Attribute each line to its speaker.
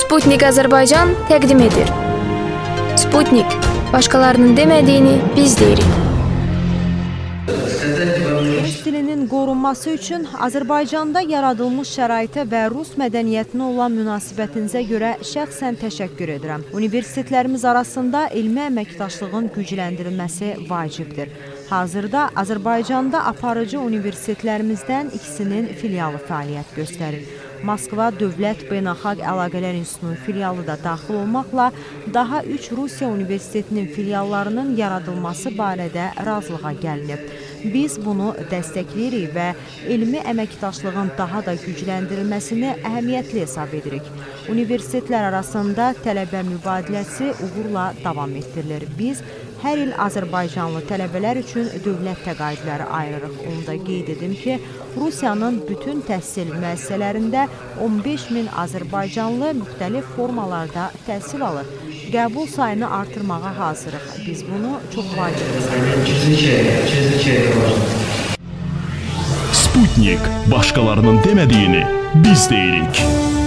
Speaker 1: Sputnik Azərbaycan təqdim edir. Sputnik, başqalarının demədiyini biz deyirik.
Speaker 2: Rus dilinin qorunması üçün Azərbaycanda yaradılmış şəraitə və Rus mədəniyyətinə olan münasibətinizə görə şəxsən təşəkkür edirəm. Universitetlərimiz arasında elmi əməkdaşlığın gücləndirilməsi vacibdir. Hazırda Azərbaycanda aparıcı universitetlərimizdən ikisinin filialı fəaliyyət göstərir. Moskva Dövlət Beynəlxalq Əlaqələr İnstitutunun filialı da daxil olmaqla daha 3 Rusiya universitetinin filiallarının yaradılması barədə razılığa gəlinib. Biz bunu dəstəkləyirik və elmi əməkdaşlığın daha da gücləndirilməsini əhəmiyyətli hesab edirik. Universitetlər arasında tələbə mübadiləsi uğurla davam etdirilir. Biz hər il Azərbaycanlı tələbələr üçün dövlət təqaüdləri ayırırıq. Onu da qeyd edim ki, Rusiyanın bütün təhsil müəssisələrində 15.000 Azərbaycanlı müxtəlif formalarda təhsil alır. Qəbul sayını artırmağa hazırıq. Biz bunu çox vacib hesab.
Speaker 3: Sputnik, başqalarının demədiyini biz deyirik.